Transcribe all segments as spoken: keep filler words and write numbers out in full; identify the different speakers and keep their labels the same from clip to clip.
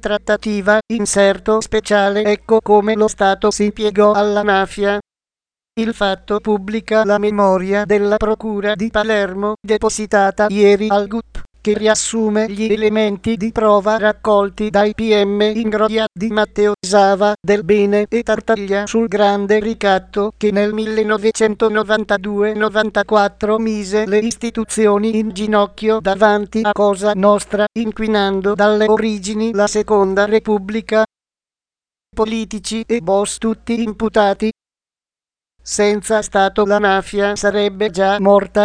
Speaker 1: Trattativa, inserto speciale. Ecco come lo Stato si piegò alla mafia. Il Fatto pubblica la memoria della Procura di Palermo, depositata ieri al G U P, che riassume gli elementi di prova raccolti dai P M Ingroia di Matteo Sava, Del Bene e Tartaglia sul grande ricatto che nel millenovecentonovantadue novantaquattro mise le istituzioni in ginocchio davanti a Cosa Nostra, inquinando dalle origini la Seconda Repubblica. Politici e boss tutti imputati. Senza Stato la mafia sarebbe già morta.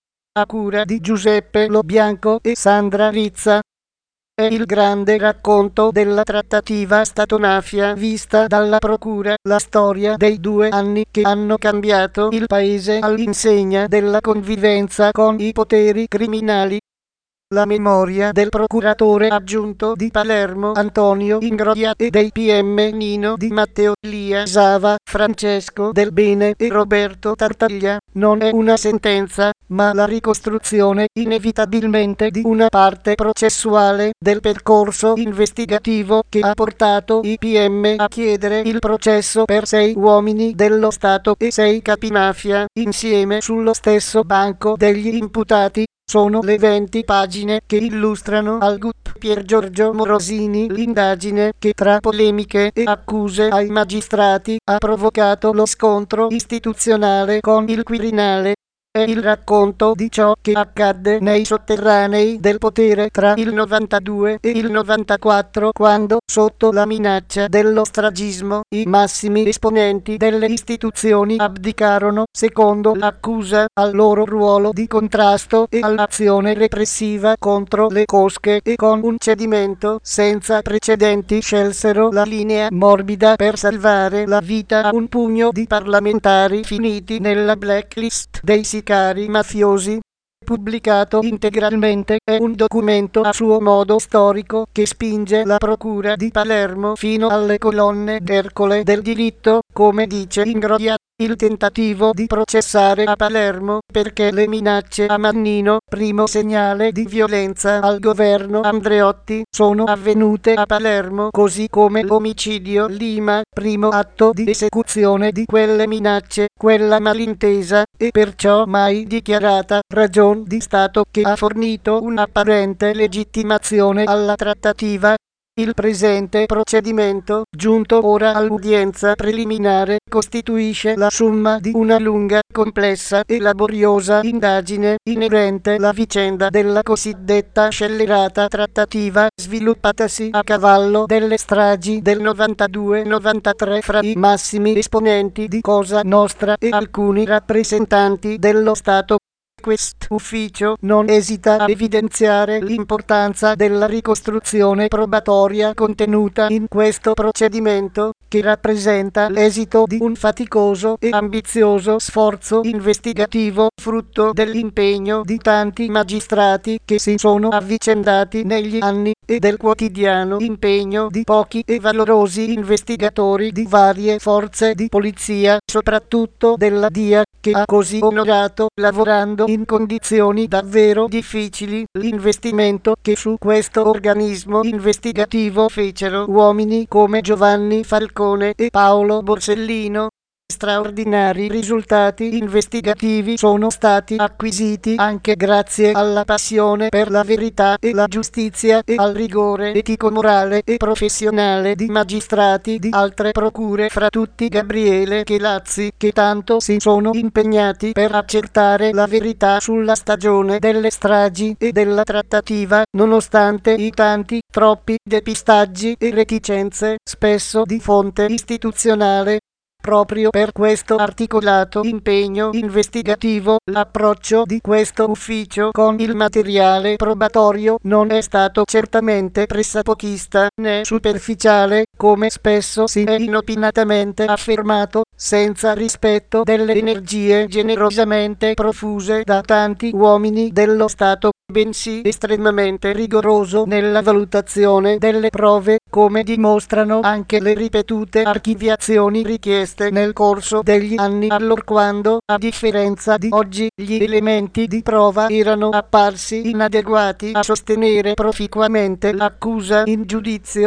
Speaker 1: A cura di Giuseppe Lo Bianco e Sandra Rizza. È il grande racconto della trattativa Stato-mafia vista dalla Procura, la storia dei due anni che hanno cambiato il paese all'insegna della convivenza con i poteri criminali. La memoria del procuratore aggiunto di Palermo Antonio Ingroia e dei P M Nino Di Matteo, Lia Sava, Francesco Del Bene e Roberto Tartaglia non è una sentenza, ma la ricostruzione inevitabilmente di una parte processuale del percorso investigativo che ha portato i P M a chiedere il processo per sei uomini dello Stato e sei capimafia insieme sullo stesso banco degli imputati. Sono le venti pagine che illustrano al G U P Pier Giorgio Morosini l'indagine che tra polemiche e accuse ai magistrati ha provocato lo scontro istituzionale con il Quirinale. È il racconto di ciò che accadde nei sotterranei del potere tra il novantadue e il novantaquattro, quando, sotto la minaccia dello stragismo, i massimi esponenti delle istituzioni abdicarono, secondo l'accusa, al loro ruolo di contrasto e all'azione repressiva contro le cosche e con un cedimento senza precedenti scelsero la linea morbida per salvare la vita a un pugno di parlamentari finiti nella blacklist dei sicari mafiosi. Pubblicato integralmente, è un documento a suo modo storico che spinge la Procura di Palermo fino alle colonne d'Ercole del diritto, come dice Ingroia. Il tentativo di processare a Palermo perché le minacce a Mannino, primo segnale di violenza al governo Andreotti, sono avvenute a Palermo, così come l'omicidio Lima, primo atto di esecuzione di quelle minacce, quella malintesa e perciò mai dichiarata ragion di Stato che ha fornito un'apparente legittimazione alla trattativa. Il presente procedimento, giunto ora all'udienza preliminare, costituisce la somma di una lunga, complessa e laboriosa indagine inerente alla vicenda della cosiddetta scellerata trattativa sviluppatasi a cavallo delle stragi del novantadue novantatré fra i massimi esponenti di Cosa Nostra e alcuni rappresentanti dello Stato. Quest'ufficio non esita a evidenziare l'importanza della ricostruzione probatoria contenuta in questo procedimento, che rappresenta l'esito di un faticoso e ambizioso sforzo investigativo, frutto dell'impegno di tanti magistrati che si sono avvicendati negli anni e del quotidiano impegno di pochi e valorosi investigatori di varie forze di polizia, soprattutto della D I A, che ha così onorato, lavorando in condizioni davvero difficili, l'investimento che su questo organismo investigativo fecero uomini come Giovanni Falcone e Paolo Borsellino. Straordinari risultati investigativi sono stati acquisiti anche grazie alla passione per la verità e la giustizia e al rigore etico-morale e professionale di magistrati di altre procure, fra tutti Gabriele Chelazzi, che tanto si sono impegnati per accertare la verità sulla stagione delle stragi e della trattativa, nonostante i tanti, troppi depistaggi e reticenze, spesso di fonte istituzionale. Proprio per questo articolato impegno investigativo, l'approccio di questo ufficio con il materiale probatorio non è stato certamente pressapochista né superficiale, come spesso si è inopinatamente affermato, senza rispetto delle energie generosamente profuse da tanti uomini dello Stato, bensì estremamente rigoroso nella valutazione delle prove, come dimostrano anche le ripetute archiviazioni richieste nel corso degli anni, allorquando, a differenza di oggi, gli elementi di prova erano apparsi inadeguati a sostenere proficuamente l'accusa in giudizio.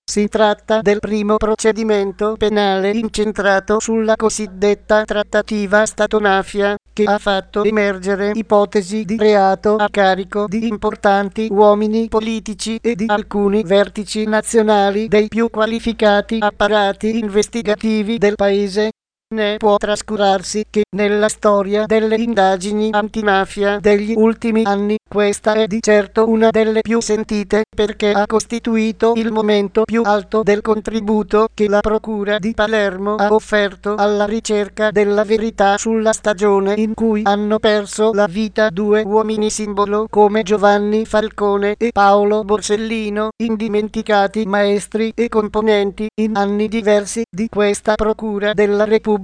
Speaker 1: Si tratta del primo procedimento penale incentrato sulla cosiddetta trattativa Stato-mafia, che ha fatto emergere ipotesi di reato a carico di importanti uomini politici e di alcuni vertici nazionali dei più qualificati apparati investigativi del Paese. Ne può trascurarsi che nella storia delle indagini antimafia degli ultimi anni questa è di certo una delle più sentite, perché ha costituito il momento più alto del contributo che la Procura di Palermo ha offerto alla ricerca della verità sulla stagione in cui hanno perso la vita due uomini simbolo come Giovanni Falcone e Paolo Borsellino, indimenticati maestri e componenti in anni diversi di questa Procura della Repubblica.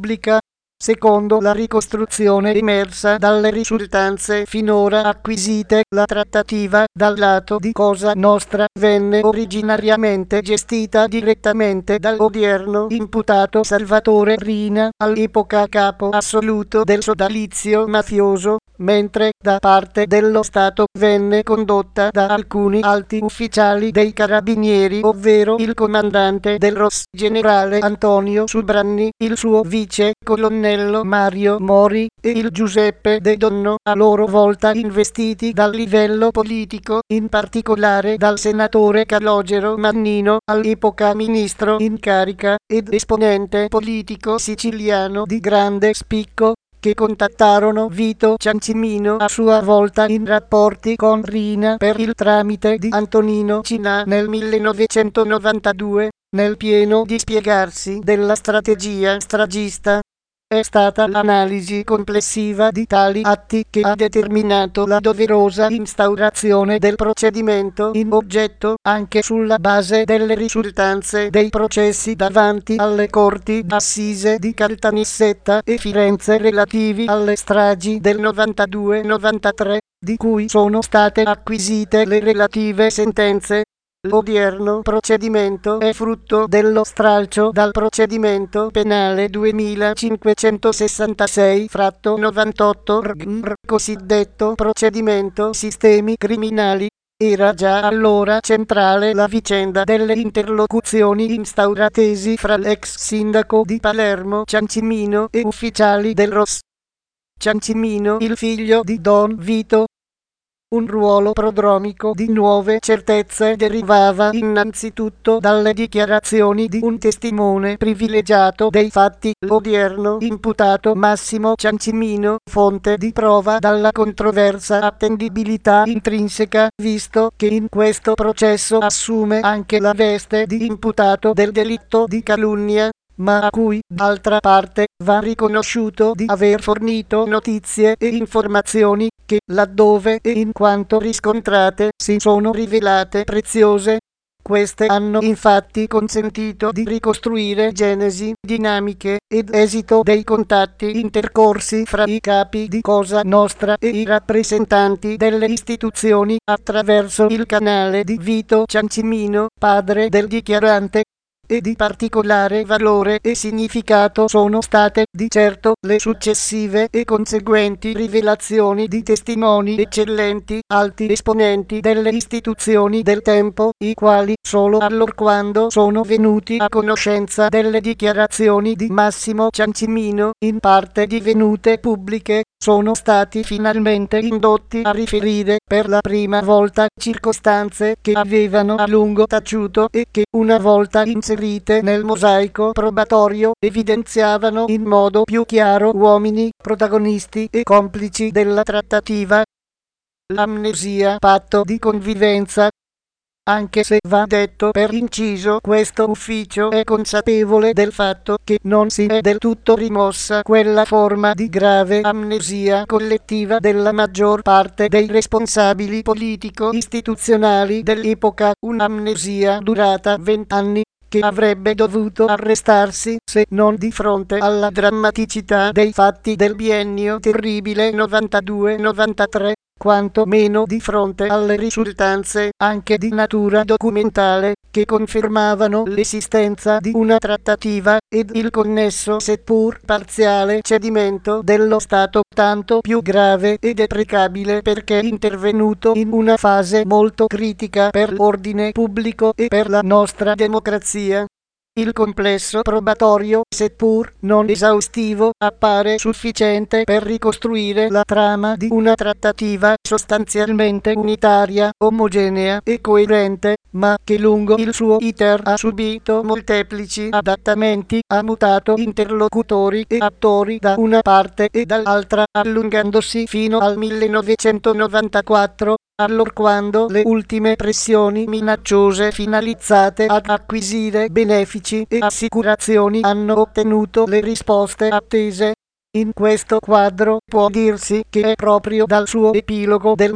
Speaker 1: Secondo la ricostruzione emersa dalle risultanze finora acquisite, la trattativa dal lato di Cosa Nostra venne originariamente gestita direttamente dall'odierno imputato Salvatore Riina, all'epoca capo assoluto del sodalizio mafioso, mentre da parte dello Stato venne condotta da alcuni alti ufficiali dei Carabinieri, ovvero il comandante del R O S, generale Antonio Subranni, il suo vice colonnello Mario Mori e il Giuseppe De Donno, a loro volta investiti dal livello politico, in particolare dal senatore Calogero Mannino, all'epoca ministro in carica ed esponente politico siciliano di grande spicco, che contattarono Vito Ciancimino a sua volta in rapporti con Riina per il tramite di Antonino Cinà nel millenovecentonovantadue, nel pieno dispiegarsi della strategia stragista. È stata l'analisi complessiva di tali atti che ha determinato la doverosa instaurazione del procedimento in oggetto, anche sulla base delle risultanze dei processi davanti alle corti d'assise di Caltanissetta e Firenze relativi alle stragi del novantadue novantatré, di cui sono state acquisite le relative sentenze. L'odierno procedimento è frutto dello stralcio dal procedimento penale duemilacinquecentosessantasei fratto novantotto R G M R, cosiddetto procedimento sistemi criminali. Era già allora centrale la vicenda delle interlocuzioni instauratesi fra l'ex sindaco di Palermo Ciancimino e ufficiali del R O S. Ciancimino, il figlio di Don Vito, un ruolo prodromico di nuove certezze derivava innanzitutto dalle dichiarazioni di un testimone privilegiato dei fatti, l'odierno imputato Massimo Ciancimino, fonte di prova dalla controversa attendibilità intrinseca, visto che in questo processo assume anche la veste di imputato del delitto di calunnia, ma a cui, d'altra parte, va riconosciuto di aver fornito notizie e informazioni che, laddove e in quanto riscontrate, si sono rivelate preziose. Queste hanno infatti consentito di ricostruire genesi, dinamiche ed esito dei contatti intercorsi fra i capi di Cosa Nostra e i rappresentanti delle istituzioni attraverso il canale di Vito Ciancimino, padre del dichiarante. E di particolare valore e significato sono state, di certo, le successive e conseguenti rivelazioni di testimoni eccellenti, alti esponenti delle istituzioni del tempo, i quali, solo allorquando sono venuti a conoscenza delle dichiarazioni di Massimo Ciancimino, in parte divenute pubbliche, sono stati finalmente indotti a riferire per la prima volta circostanze che avevano a lungo taciuto e che, una volta inserite nel mosaico probatorio, evidenziavano in modo più chiaro uomini, protagonisti e complici della trattativa. L'amnesia, patto di convivenza. Anche se va detto per inciso, questo ufficio è consapevole del fatto che non si è del tutto rimossa quella forma di grave amnesia collettiva della maggior parte dei responsabili politico-istituzionali dell'epoca, un'amnesia durata vent'anni, che avrebbe dovuto arrestarsi se non di fronte alla drammaticità dei fatti del biennio terribile novantadue novantatré, quanto meno di fronte alle risultanze, anche di natura documentale, che confermavano l'esistenza di una trattativa ed il connesso seppur parziale cedimento dello Stato, tanto più grave e deprecabile perché intervenuto in una fase molto critica per l'ordine pubblico e per la nostra democrazia. Il complesso probatorio, seppur non esaustivo, appare sufficiente per ricostruire la trama di una trattativa sostanzialmente unitaria, omogenea e coerente, ma che lungo il suo iter ha subito molteplici adattamenti, ha mutato interlocutori e attori da una parte e dall'altra, allungandosi fino al millenovecentonovantaquattro, allorquando le ultime pressioni minacciose finalizzate ad acquisire benefici e assicurazioni hanno ottenuto le risposte attese. In questo quadro può dirsi che è proprio dal suo epilogo del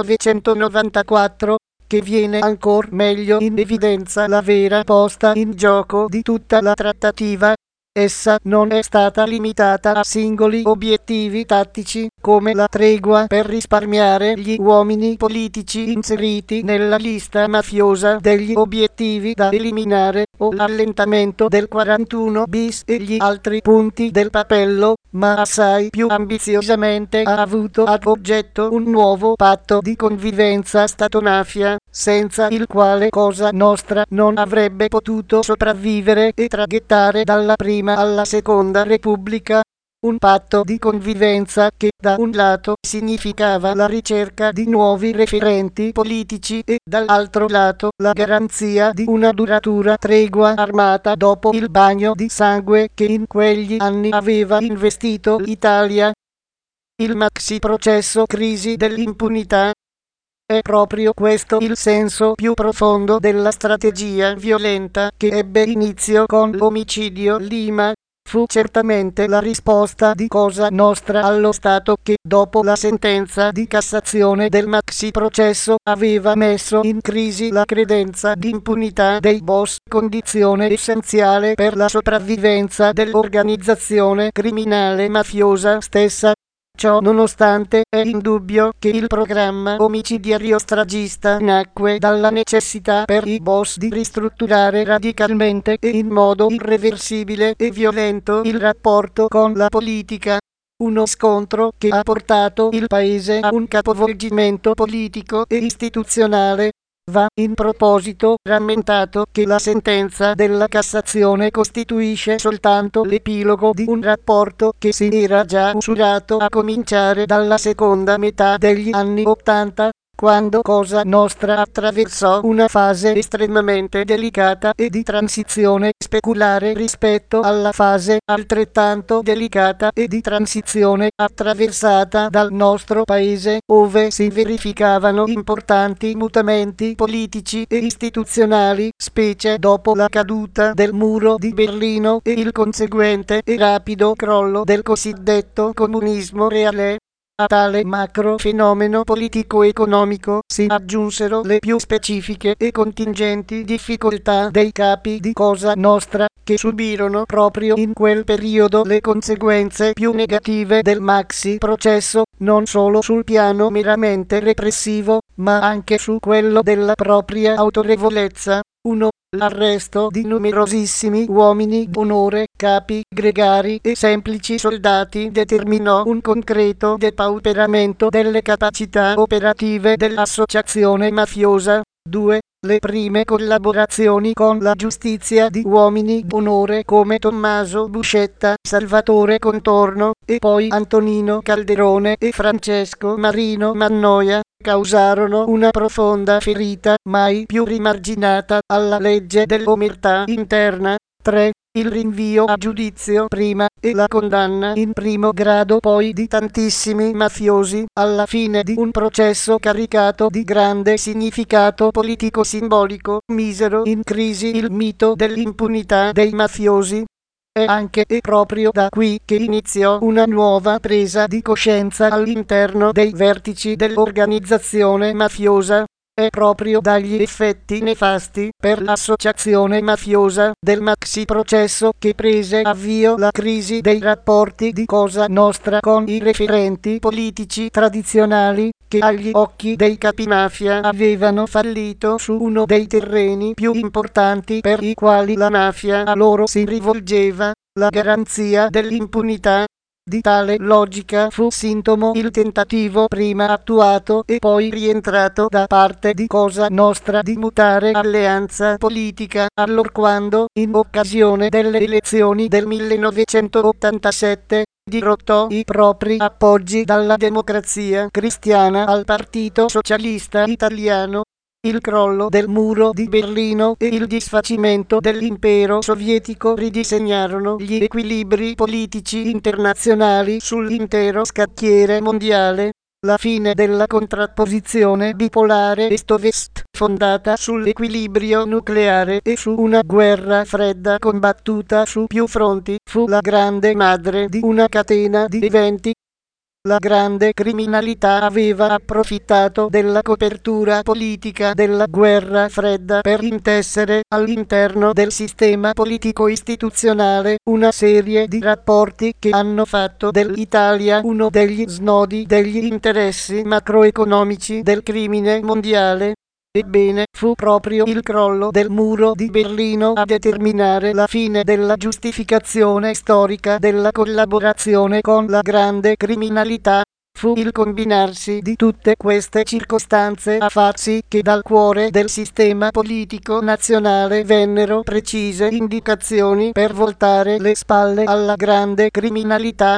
Speaker 1: millenovecentonovantaquattro che viene ancor meglio in evidenza la vera posta in gioco di tutta la trattativa. Essa non è stata limitata a singoli obiettivi tattici, come la tregua per risparmiare gli uomini politici inseriti nella lista mafiosa degli obiettivi da eliminare, o l'allentamento del quarantuno bis e gli altri punti del papello, ma assai più ambiziosamente ha avuto ad oggetto un nuovo patto di convivenza Stato-mafia, senza il quale Cosa Nostra non avrebbe potuto sopravvivere e traghettare dalla prima alla seconda Repubblica. Un patto di convivenza che da un lato significava la ricerca di nuovi referenti politici e dall'altro lato la garanzia di una duratura tregua armata dopo il bagno di sangue che in quegli anni aveva investito l'Italia. Il maxi processo crisi dell'impunità. È proprio questo il senso più profondo della strategia violenta che ebbe inizio con l'omicidio Lima. Fu certamente la risposta di Cosa Nostra allo Stato che, dopo la sentenza di Cassazione del maxi processo, aveva messo in crisi la credenza di impunità dei boss, condizione essenziale per la sopravvivenza dell'organizzazione criminale mafiosa stessa. Ciò nonostante, è indubbio che il programma omicidiario stragista nacque dalla necessità per i boss di ristrutturare radicalmente e in modo irreversibile e violento il rapporto con la politica. Uno scontro che ha portato il paese a un capovolgimento politico e istituzionale. Va in proposito rammentato che la sentenza della Cassazione costituisce soltanto l'epilogo di un rapporto che si era già usurato a cominciare dalla seconda metà degli anni Ottanta, quando Cosa Nostra attraversò una fase estremamente delicata e di transizione speculare rispetto alla fase altrettanto delicata e di transizione attraversata dal nostro paese, ove si verificavano importanti mutamenti politici e istituzionali, specie dopo la caduta del muro di Berlino e il conseguente e rapido crollo del cosiddetto comunismo reale. A tale macro fenomeno politico-economico si aggiunsero le più specifiche e contingenti difficoltà dei capi di Cosa Nostra, che subirono proprio in quel periodo le conseguenze più negative del maxi processo, non solo sul piano meramente repressivo, ma anche su quello della propria autorevolezza. uno. L'arresto di numerosissimi uomini d'onore, capi, gregari e semplici soldati determinò un concreto depauperamento delle capacità operative dell'associazione mafiosa. due. Le prime collaborazioni con la giustizia di uomini d'onore come Tommaso Buscetta, Salvatore Contorno e poi Antonino Calderone e Francesco Marino Mannoia causarono una profonda ferita mai più rimarginata alla legge dell'omertà interna. tre. Il rinvio a giudizio prima e la condanna in primo grado poi di tantissimi mafiosi alla fine di un processo caricato di grande significato politico-simbolico misero in crisi il mito dell'impunità dei mafiosi. È anche e proprio da qui che iniziò una nuova presa di coscienza all'interno dei vertici dell'organizzazione mafiosa. è proprio dagli effetti nefasti per l'associazione mafiosa del maxi processo che prese avvio la crisi dei rapporti di Cosa Nostra con i referenti politici tradizionali che agli occhi dei capimafia avevano fallito su uno dei terreni più importanti per i quali la mafia a loro si rivolgeva, la garanzia dell'impunità. Di tale logica fu sintomo il tentativo prima attuato e poi rientrato da parte di Cosa Nostra di mutare alleanza politica, allorquando, in occasione delle elezioni del millenovecentottantasette, dirottò i propri appoggi dalla Democrazia Cristiana al Partito Socialista Italiano. Il crollo del muro di Berlino e il disfacimento dell'impero sovietico ridisegnarono gli equilibri politici internazionali sull'intero scacchiere mondiale. La fine della contrapposizione bipolare est-ovest, fondata sull'equilibrio nucleare e su una guerra fredda combattuta su più fronti, fu la grande madre di una catena di eventi. La grande criminalità aveva approfittato della copertura politica della guerra fredda per intessere all'interno del sistema politico-istituzionale una serie di rapporti che hanno fatto dell'Italia uno degli snodi degli interessi macroeconomici del crimine mondiale. Ebbene, fu proprio il crollo del muro di Berlino a determinare la fine della giustificazione storica della collaborazione con la grande criminalità. Fu il combinarsi di tutte queste circostanze a far sì che dal cuore del sistema politico nazionale vennero precise indicazioni per voltare le spalle alla grande criminalità.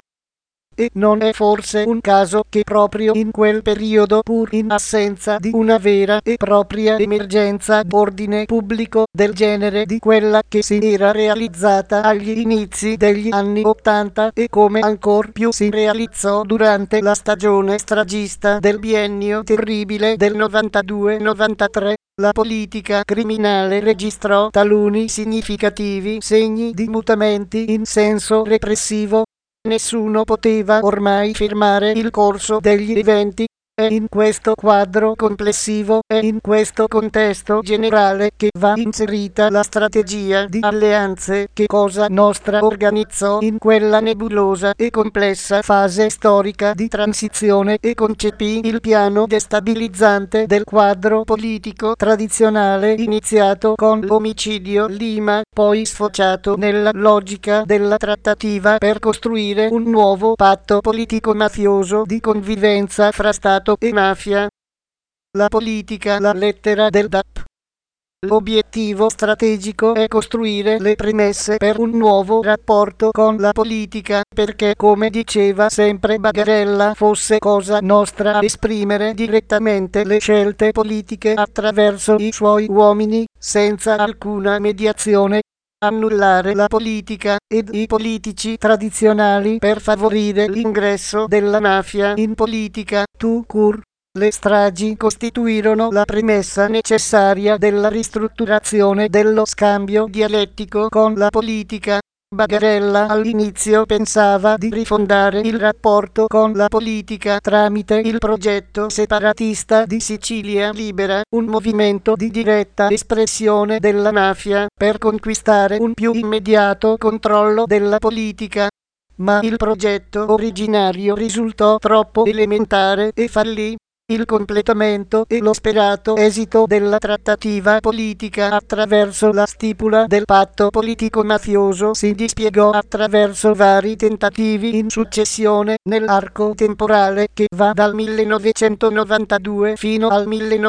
Speaker 1: E non è forse un caso che proprio in quel periodo, pur in assenza di una vera e propria emergenza d'ordine pubblico del genere di quella che si era realizzata agli inizi degli anni Ottanta e come ancor più si realizzò durante la stagione stragista del biennio terribile del novantadue novantatré, la politica criminale registrò taluni significativi segni di mutamenti in senso repressivo. Nessuno poteva ormai fermare il corso degli eventi. È in questo quadro complessivo, è in questo contesto generale che va inserita la strategia di alleanze che Cosa Nostra organizzò in quella nebulosa e complessa fase storica di transizione e concepì il piano destabilizzante del quadro politico tradizionale iniziato con l'omicidio Lima, poi sfociato nella logica della trattativa per costruire un nuovo patto politico-mafioso di convivenza fra Stato e mafia. La politica, la lettera del D A P. L'obiettivo strategico è costruire le premesse per un nuovo rapporto con la politica, perché, come diceva sempre Bagarella, fosse Cosa Nostra a esprimere direttamente le scelte politiche attraverso i suoi uomini, senza alcuna mediazione. Annullare la politica ed i politici tradizionali per favorire l'ingresso della mafia in politica tout court. Le stragi costituirono la premessa necessaria della ristrutturazione dello scambio dialettico con la politica. Bagarella all'inizio pensava di rifondare il rapporto con la politica tramite il progetto separatista di Sicilia Libera, un movimento di diretta espressione della mafia per conquistare un più immediato controllo della politica. Ma il progetto originario risultò troppo elementare e fallì. Il completamento e lo sperato esito della trattativa politica attraverso la stipula del patto politico-mafioso si dispiegò attraverso vari tentativi in successione nell'arco temporale che va dal millenovecentonovantadue fino al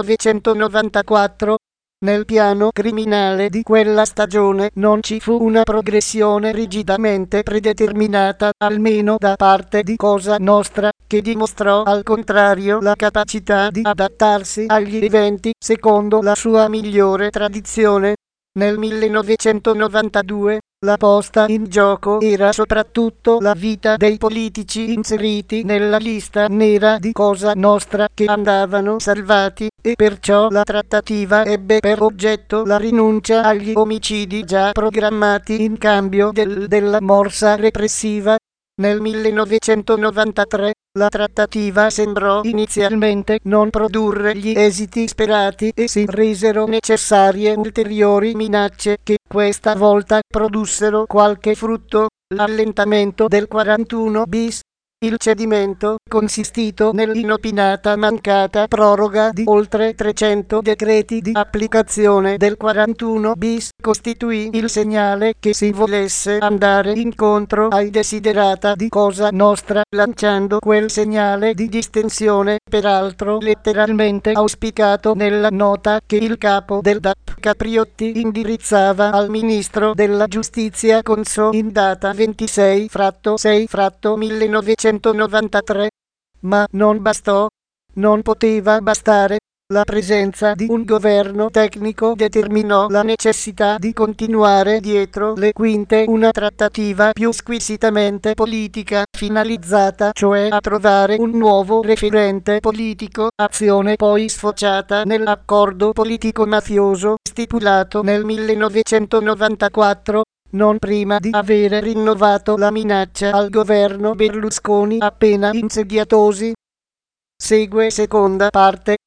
Speaker 1: millenovecentonovantaquattro. Nel piano criminale di quella stagione non ci fu una progressione rigidamente predeterminata, almeno da parte di Cosa Nostra, che dimostrò al contrario la capacità di adattarsi agli eventi secondo la sua migliore tradizione. Nel millenovecentonovantadue la posta in gioco era soprattutto la vita dei politici inseriti nella lista nera di Cosa Nostra che andavano salvati, e perciò la trattativa ebbe per oggetto la rinuncia agli omicidi già programmati in cambio del, della morsa repressiva. Nel millenovecentonovantatré la trattativa sembrò inizialmente non produrre gli esiti sperati e si resero necessarie ulteriori minacce che questa volta produssero qualche frutto, l'allentamento del quarantuno bis. Il cedimento, consistito nell'inopinata mancata proroga di oltre trecento decreti di applicazione del quarantuno bis, costituì il segnale che si volesse andare incontro ai desiderata di Cosa Nostra, lanciando quel segnale di distensione, peraltro letteralmente auspicato nella nota che il capo del D A P Capriotti indirizzava al ministro della Giustizia Conso in data ventisei sei millenovecentonovantatré. Ma non bastò, non poteva bastare. La presenza di un governo tecnico determinò la necessità di continuare dietro le quinte una trattativa più squisitamente politica, finalizzata cioè a trovare un nuovo referente politico, azione poi sfociata nell'accordo politico-mafioso stipulato nel millenovecentonovantaquattro, non prima di avere rinnovato la minaccia al governo Berlusconi appena insediatosi. Segue seconda parte.